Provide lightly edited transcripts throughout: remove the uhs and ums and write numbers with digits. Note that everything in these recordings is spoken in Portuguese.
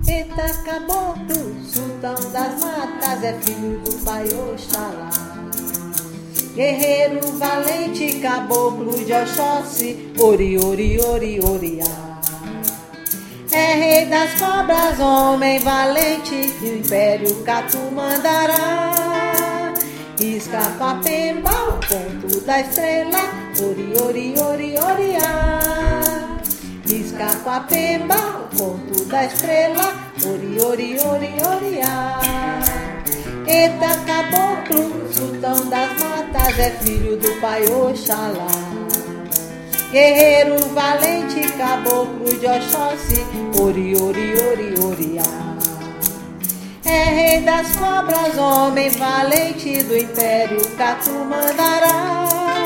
Eita caboclo, sultão das matas, é filho do pai Oxalá. Guerreiro valente, caboclo de Oxóssi, ori, ori, ori, oriá. É rei das cobras, homem valente, e o império Catumandará. Isca-Papemba, o ponto da estrela, ori, ori, ori, oriá. Isca-Papemba, o ponto da estrela, ori, ori, ori, oriá. Eita caboclo, sultão das matas, é filho do pai Oxalá. Guerreiro valente, caboclo de Oxóssi, ori, ori, ori, oriá. É rei das cobras, homem valente, do império Catumandará.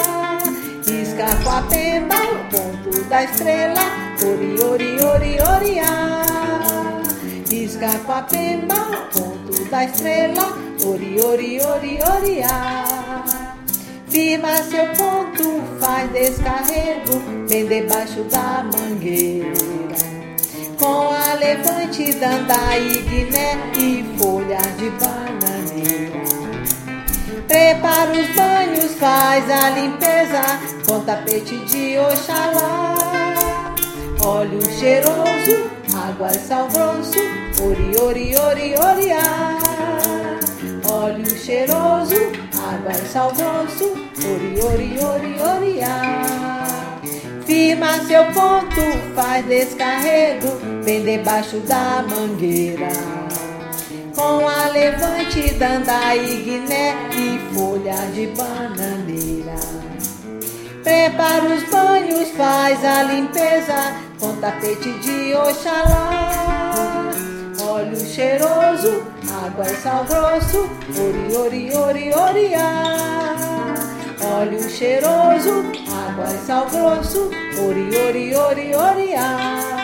Isca-Papemba, o ponto da estrela, ori, ori, ori, oriá. Isca-Papemba, o ponto da estrela, ori, ori, ori, oriá. Firma seu ponto, faz descarrego, bem debaixo da mangueira. Com a levante, dandaí, guiné e folha de bananeira. Prepara os banhos, faz a limpeza, com tapete de Oxalá. Óleo cheiroso, água e sal grosso, ori, ori, ori, oriá. Óleo cheiroso, água e sal grosso, ori, ori, ori, oriá. Firma seu ponto, faz descarrego, bem debaixo da mangueira. Com a levante, dandaí, guiné e folha de bananeira. Prepara os banhos, faz a limpeza, com tapete de Oxalá. Óleo cheiroso, água e sal grosso, ori, ori, ori, oriá. Óleo cheiroso, água e sal grosso, ori, ori, ori, oriá.